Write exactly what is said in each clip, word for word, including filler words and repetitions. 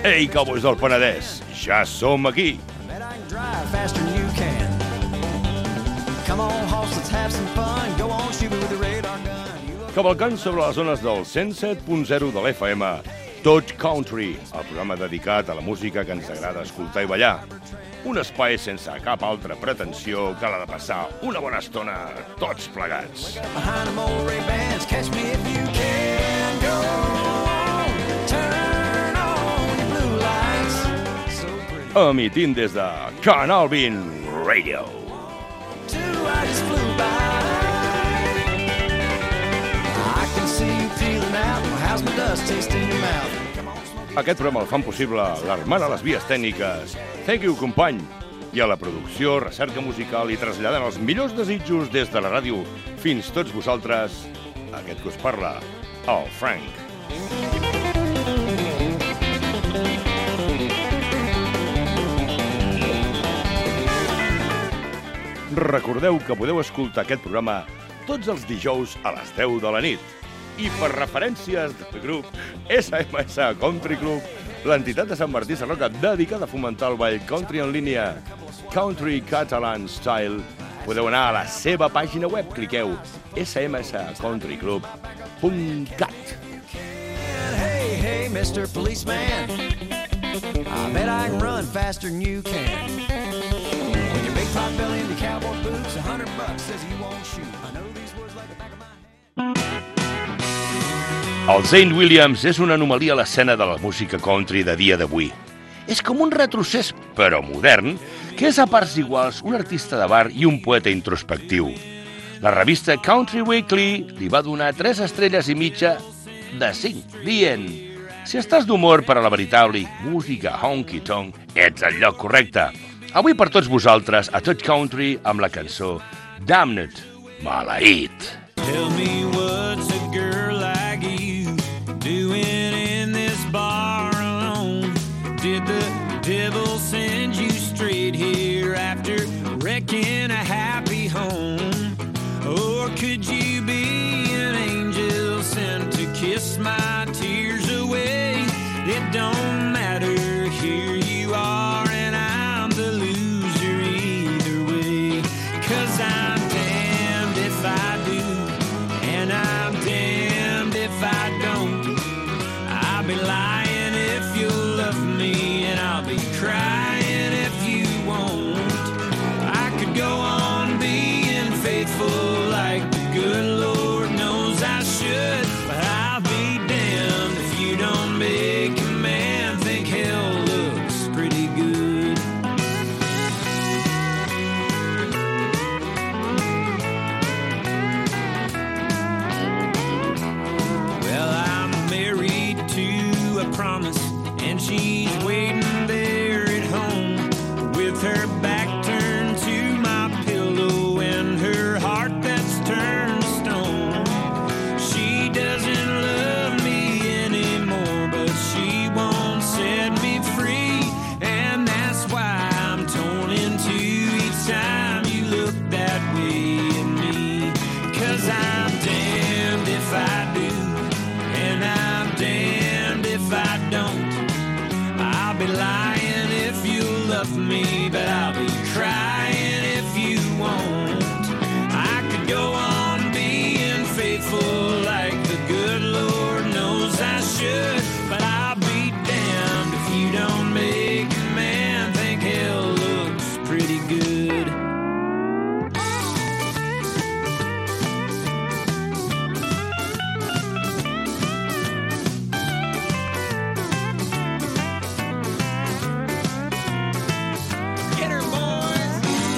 Ei, cowboys del Penedès, ja som aquí. Cavalcant sobre les zones del cent set punt zero de l'F M, Tot Country, el programa dedicat a la música que ens agrada escoltar i ballar. Un espai sense cap altra pretensió que la de passar una bona estona tots plegats. Emitint des de Canal vint Radio. Aquest programa el fan possible l'Armand a les vies tècniques. Thank you, company. I a la producció, recerca musical i traslladant els millors desitjos des de la ràdio fins tots vosaltres, aquest que us parla, el Frank. Recordeu que podeu escoltar aquest programa tots els dijous a les deu de la nit. I per referències del grup S M S Country Club, l'entitat de Sant Martí Sarroca dedicada a fomentar el ball country en línia Country Catalan Style, podeu anar a la seva pàgina web, cliqueu s m s country club punt cat. Hey, hey, mister Policeman, I bet I can run faster than you can. With your big pot belly and your cowboy boots, a hundred bucks says you won't shoot. I know these words like the back of my hand. El Zane Williams és una anomalia a l'escena de la música country de dia d'avui. És com un retrocés, però modern, que és a parts iguals un artista de bar i un poeta introspectiu. La revista Country Weekly li va donar tres estrelles i mitja de cinc, dient: si estàs d'humor per a la veritable música honky-tonk, ets al lloc correcte. Avui per tots vosaltres, a Tot Country, amb la cançó Damned, Maleït. Tell me what's a girl like you doing in this bar alone? Did the devil send you straight here after wrecking a happy home? Or could you be an angel sent to kiss my tears away? It don't matter, here you are and I'm the loser either way. 'Cause I'm damned if I do, and I'm damned if I don't. I'll be lying if you'll love me, and I'll be crying if you won't. I could go on being faithful like the good Lord knows I should, but I'll be damned if you don't make a man think hell looks pretty good. Well, I'm married to a promise, and she's waiting there at home with her back turned to my pillow and her heart that's turned to stone. She doesn't love me anymore, but she won't set me free, and that's why I'm torn in two each time you look that way at me. 'Cause I'm damned if I do, and I'm damned if I don't. I'll be lying if you love me, but I'll be crying if you won't. I could go on being faithful like the good Lord knows I should, but I'll be damned if you don't make a man think hell looks pretty good. Get her, boys!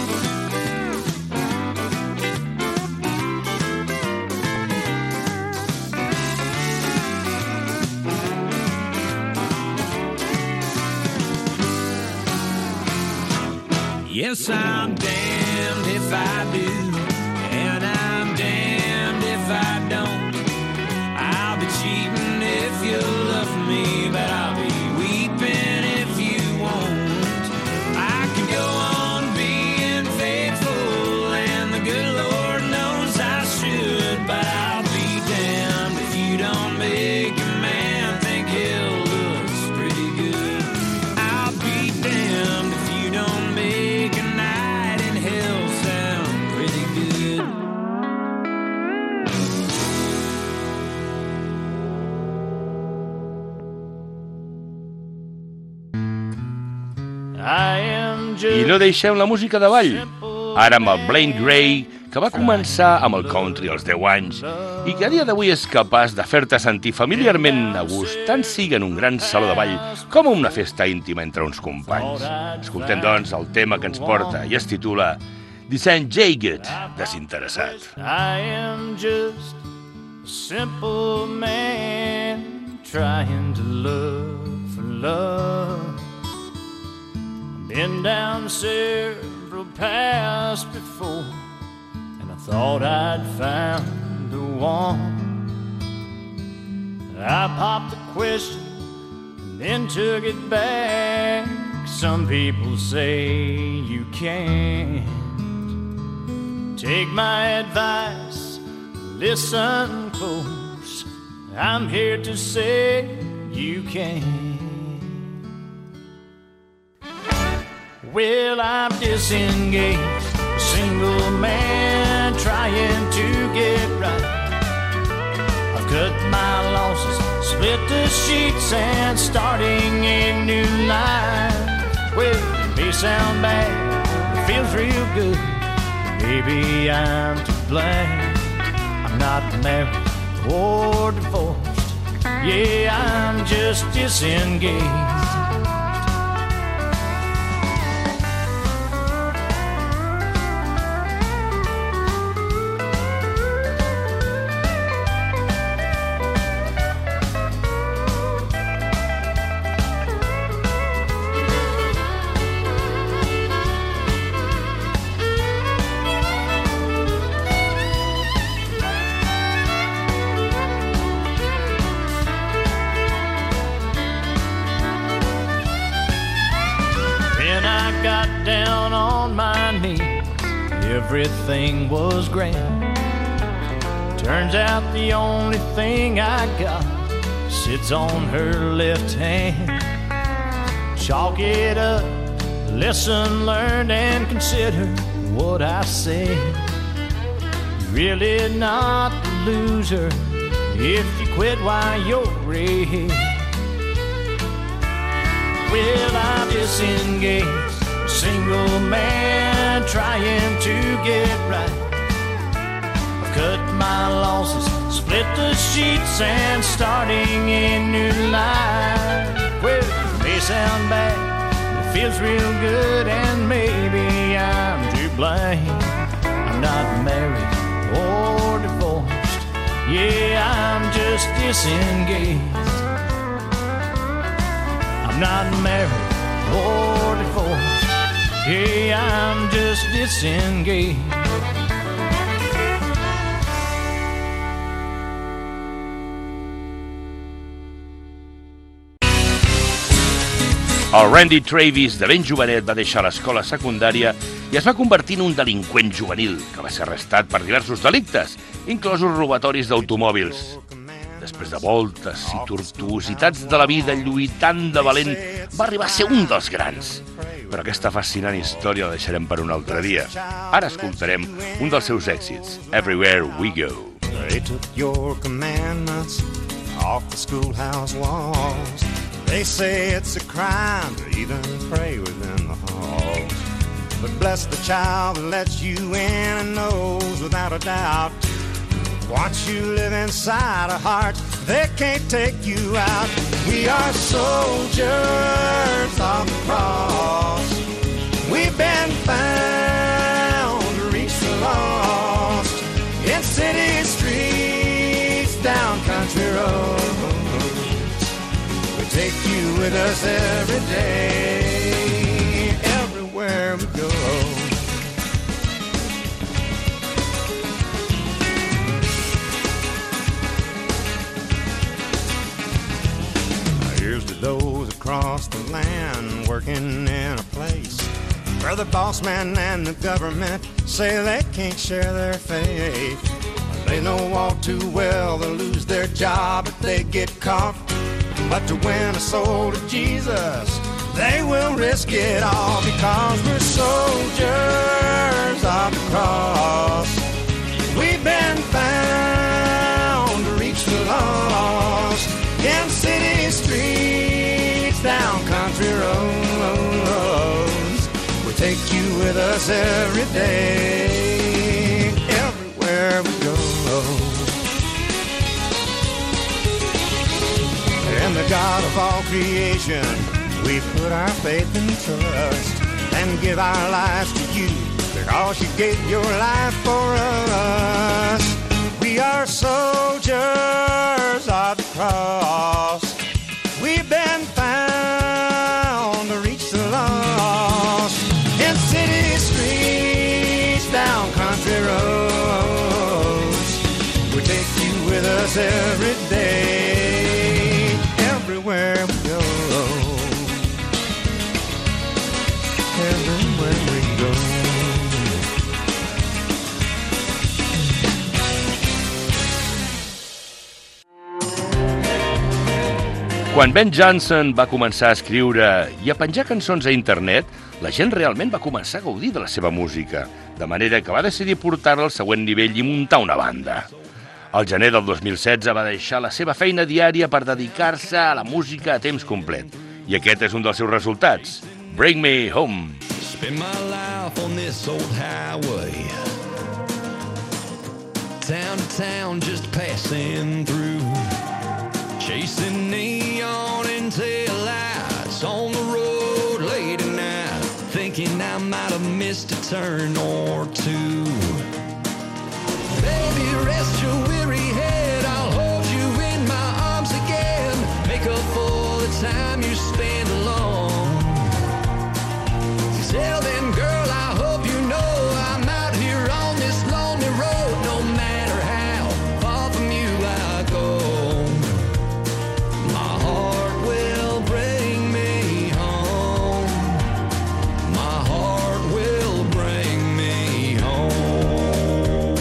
Yes, I'm damned if I do, and I'm damned if I don't. I'll be cheating if you love me, but I'll be weeping if you won't. I can go on being faithful, and the good Lord knows I should, but I'll be damned if you don't make a man think hell looks pretty good. I no deixem la música de ball. Ara amb el Blaine Gray, que va començar amb el country als deu anys i que a dia d'avui és capaç de fer-te sentir familiarment a gust, tant sigui en un gran saló de ball com una festa íntima entre uns companys. Escoltem, doncs, el tema que ens porta i es titula Disengaged, desinteressat. I am just a simple man trying to look for love. Been down several paths before, and I thought I'd found the one. I popped the question and then took it back. Some people say you can't take my advice, listen close. I'm here to say you can. Well, I'm disengaged, a single man trying to get right. I've cut my losses, split the sheets, and starting a new life. Well, it may sound bad, it feels real good. Maybe I'm to blame. I'm not married or divorced. Yeah, I'm just disengaged. Everything was grand. Turns out the only thing I got sits on her left hand. Chalk it up, lesson learned, and consider what I said. You're really not the loser if you quit while you're ahead. Well, I'm disengaged, a single man trying to get right. I've cut my losses, split the sheets, and starting a new life. Well, it may sound bad, it feels real good, and maybe I'm to blame. I'm not married or divorced. Yeah, I'm just disengaged. I'm not married or divorced. Yeah, I'm just disengaged. El Randy Travis, de ben jovenet, va deixar l'escola secundària i es va convertir en un delinqüent juvenil que va ser arrestat per diversos delictes, inclosos robatoris d'automòbils. Després de voltes i tortuositats de la vida lluitant de valent, va arribar a ser un dels grans. Però aquesta fascinant història la deixarem per un altre dia. Ara escoltarem un dels seus èxits, Everywhere We Go. They took your commandments off the schoolhouse walls. They say it's a crime to even pray within the halls. But bless the child that lets you in and knows without a doubt, once you live inside a heart, they can't take you out. We are soldiers of the cross. We've been found to reach the lost in city streets, down country roads. We take you with us every day, everywhere we go. Here's to those across the land working in a place where the boss man and the government say they can't share their faith. They know all too well they'll lose their job if they get caught. But to win a soul to Jesus, they will risk it all, because we're soldiers of the cross. We've been found to reach the lost in city streets, down country roads. with us every day, everywhere we go. And the God of all creation, we put our faith and trust and give our lives to you because you gave your life for us. We are soldiers of the cross. We've been found to reach the lost in city streets, down country roads. We take you with us every day, everywhere we go, everywhere we go. Quan Ben Johnson va començar a escriure i a penjar cançons a internet, la gent realment va començar a gaudir de la seva música, de manera que va decidir portar-la al següent nivell i muntar una banda. Al gener del dos mil setze va deixar la seva feina diària per dedicar-se a la música a temps complet. I aquest és un dels seus resultats, Bring Me Home. Spend my life on this old highway, town to town just passing through, chasing neon and taillights on the road late at night, thinking I might have missed a turn or two. Baby, rest your weary head, I'll hold you in my arms again, make up for the time you spend alone. Tell them, girl, I hope you know I'm out here on this lonely road, no matter how far from you I go. My heart will bring me home. My heart will bring me home.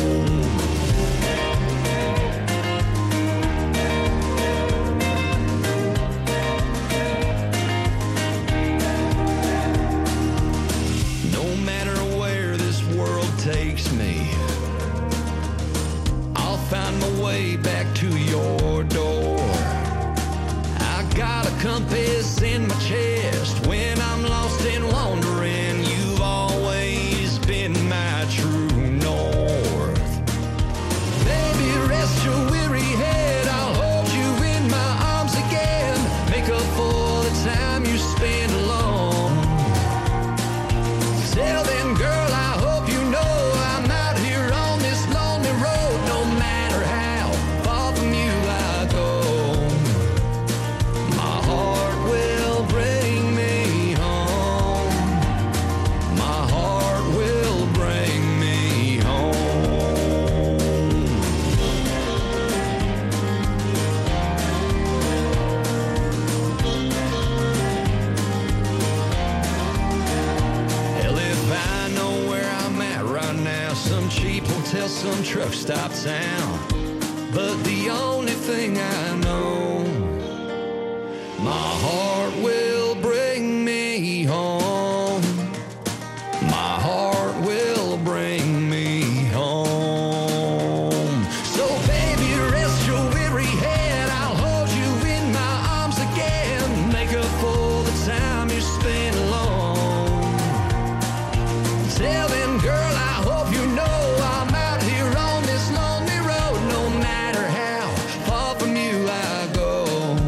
No matter where this world takes me, I'll find my way back to your door. I got a compass in my chest when I'm lost and wandering. You've always been my true north. Baby, rest your weary head, I'll hold you in my arms again, make up for the time you spend alone. Tell them, girl, I hope you know I'm out here on this lonely road, no matter how far from you I go. My heart will bring me home. My heart will bring me home. Hell, if I know where I'm at right now, some cheap hotel, some truck stop town. But the only thing I know, my heart will bring me home. My heart will bring me home. So baby, rest your weary head, I'll hold you in my arms again, make up for the time you spent alone. Tell them, girl, I hope you know I'm out here on this lonely road, no matter how far from you I go.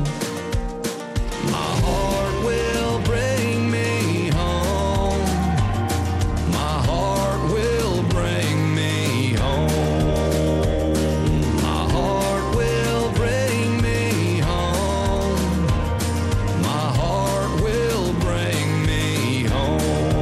My heart will bring me home. My heart will bring me home. My heart will bring me home. My heart will bring me home.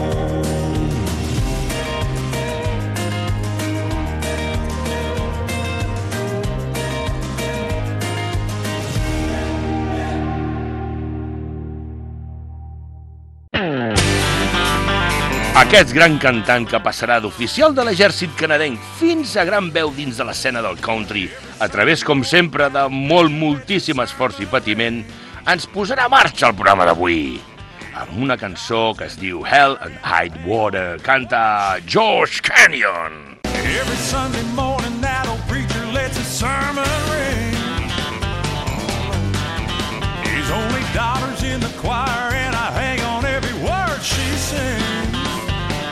Aquest gran cantant que passarà d'oficial de l'exèrcit canadenc fins a gran veu dins de l'escena del country, a través, com sempre, de molt, moltíssim esforç i patiment, ens posarà a marxa el programa d'avui. Amb una cançó que es diu Hell and High Water, canta George Canyon. Every Sunday morning that old preacher lets his sermon ring. He's only daughters in the choir and I hang on every word she sings.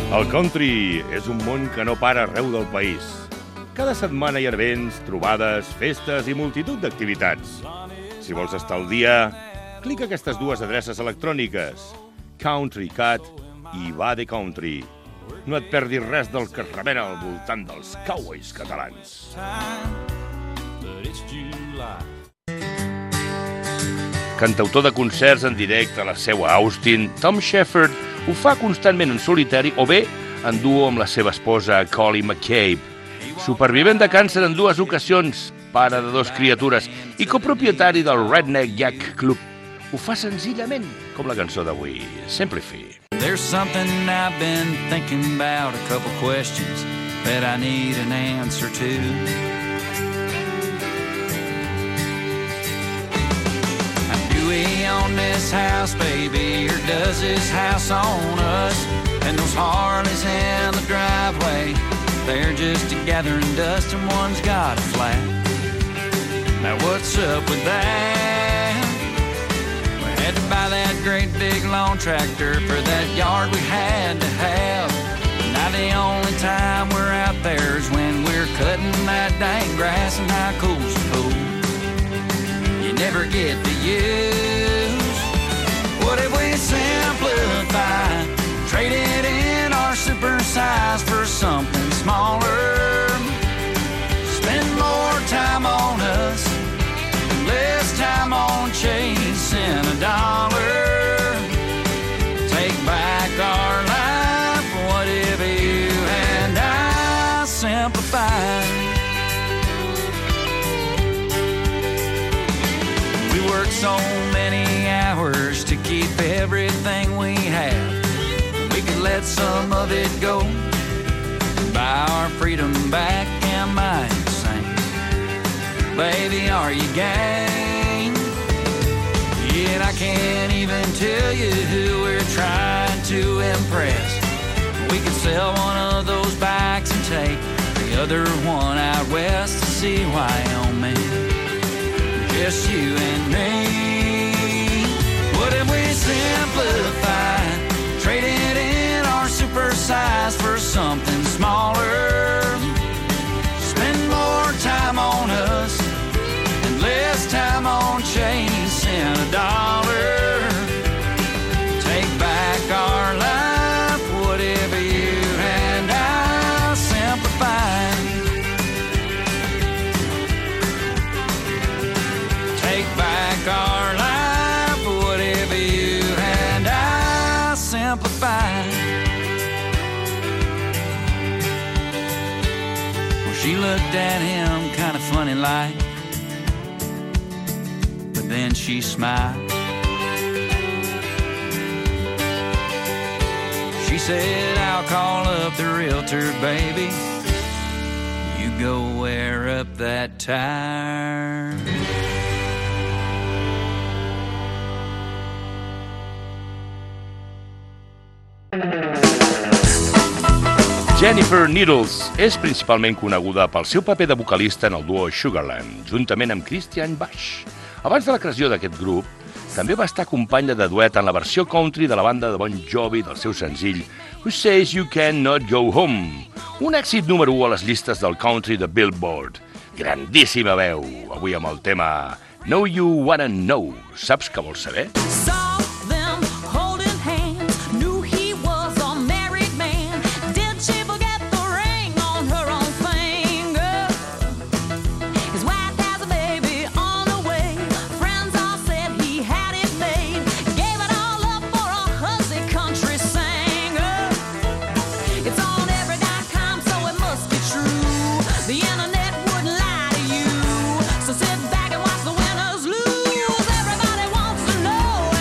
El country és un món que no para arreu del país. Cada setmana hi ha events, trobades, festes i multitud d'activitats. Si vols estar al dia, clica aquestes dues adreces electròniques, Country Cat i Va de Country. No et perdis res del que es remena al voltant dels cowboys catalans. Cantautor de concerts en directe a la seu a Austin, Tom Shepard ho fa constantment en solitari o bé en duo amb la seva esposa Collie McCabe. Supervivent de càncer en dues ocasions, pare de dos criatures i copropietari del Redneck Jack Club. Ho fa senzillament com la cançó d'avui, Simplify. There's something I've been thinking about, a couple questions that I need an answer to. Do we own this house, baby, or does this house own us? And those Harleys in the driveway, they're just a gathering dust and one's got a flat. Now what's up with that? We had to buy that great big lawn tractor for that yard we had to have. Now the only time we're out there is when we're cutting that dang grass and how cool's the pool. You never get to use. What if we simplify? Trade it in our super size for something smaller. Spend more time on us, less time on chasing a dollar. Take back our life. What if you and I simplify? We work so many hours to keep everything we have. We could let some of it go, buy our freedom back. Am I insane? Baby, are you game? Yet I can't even tell you who we're trying to impress. We could sell one of those bikes and take the other one out west to see Wyoming. Just you and me. What if we simplify? Trade it in our super size for something smaller. Spend more time on us and less time on chasing a dollar. Take back our life. Whatever you and I simplify. Take back our life. Whatever you and I simplify. Well, she looked at him kind of funny like, but then she smiled. She said, I'll call up the realtor, baby. You go wear up that tire. Jennifer Needles és principalment coneguda pel seu paper de vocalista en el duo Sugarland, juntament amb Christian Bush. Abans de la creació d'aquest grup, també va estar companya de duet en la versió country de la banda de Bon Jovi del seu senzill Who Says You Cannot Go Home, un èxit número u a les llistes del country de Billboard. Grandíssima veu, avui amb el tema Know You Wanna Know. Saps què vols saber? So sit back and watch the winners lose. Everybody wants to know.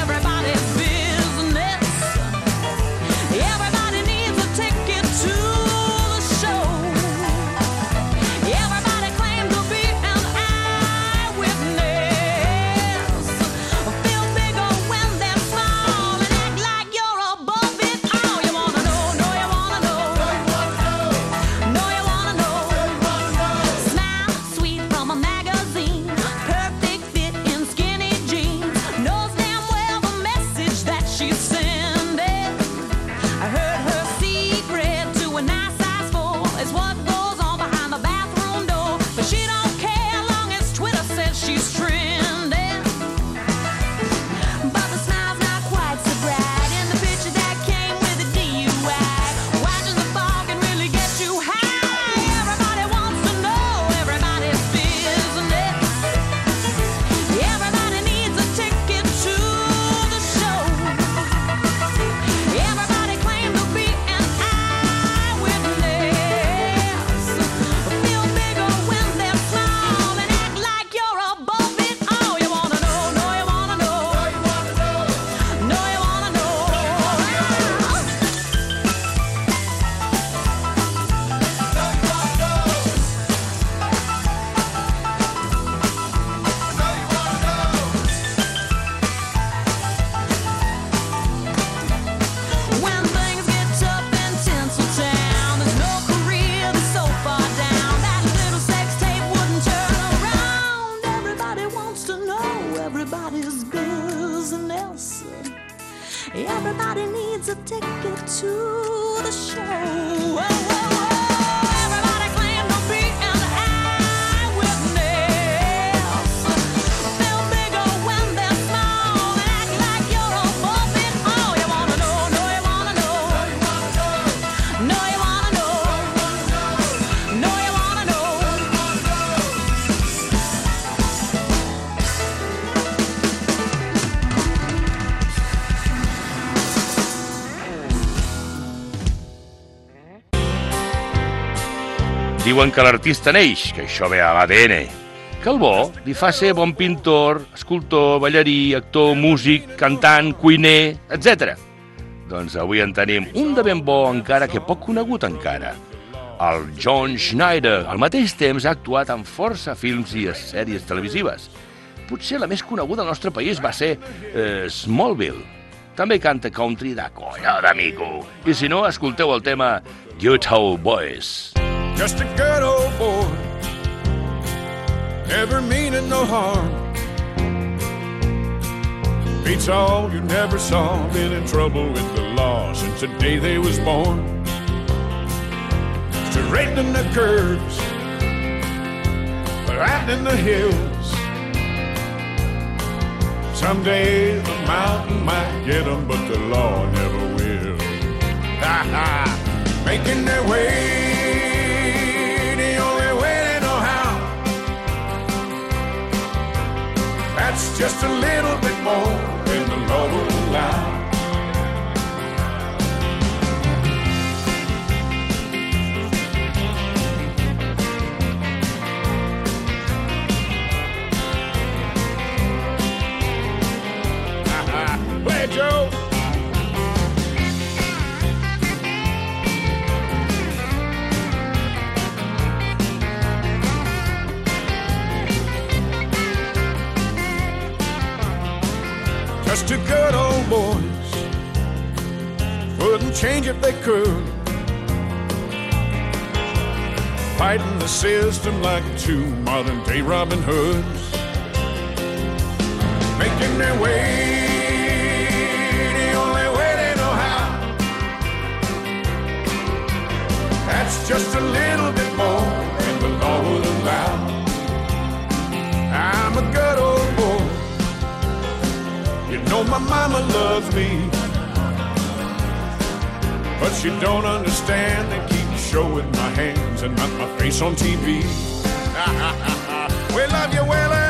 to the show. Whoa, whoa, whoa. Everybody claim to be an eyewitness. They'll bigger when they're small. Act like you're above it all. You wanna know, no, you wanna know. No, you wanna know. No, you wanna know. Diuen que l'artista neix, que això ve a l'A D N, que el bo li fa ser bon pintor, escultor, ballarí, actor, músic, cantant, cuiner, etcètera. Doncs avui en tenim un de ben bo, encara que poc conegut encara. El John Schneider, al mateix temps, ha actuat en força films i sèries televisives. Potser la més coneguda al nostre país va ser eh, Smallville. També canta country de colla d'amigo. I si no, escolteu el tema Utah Boys. Just a good old boy, never meaning no harm. Beats all you never saw, been in trouble with the law since the day they was born. Straightening the curves, riding the hills. Someday the mountain might get them, but the law never will. Ha ha, making their way. That's just a little bit more than the law will allow. Play, Joe. Just two good old boys, wouldn't change if they could. Fighting the system like two modern day Robin Hoods. Making their way the only way they know how. That's just a little bit more than the law will allow. I'm a good old boy. You know my mama loves me, but she don't understand. They keep showing my hands and not my face on T V. We love you, Waylon.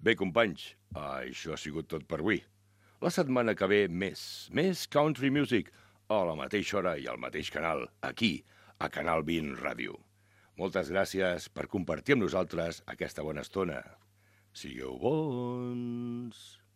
Bé, companys, això ha sigut tot per avui. La setmana que ve, més, més country music, a la mateixa hora i al mateix canal, aquí, a Canal vint Ràdio. Moltes gràcies per compartir amb nosaltres aquesta bona estona. Sigueu bons!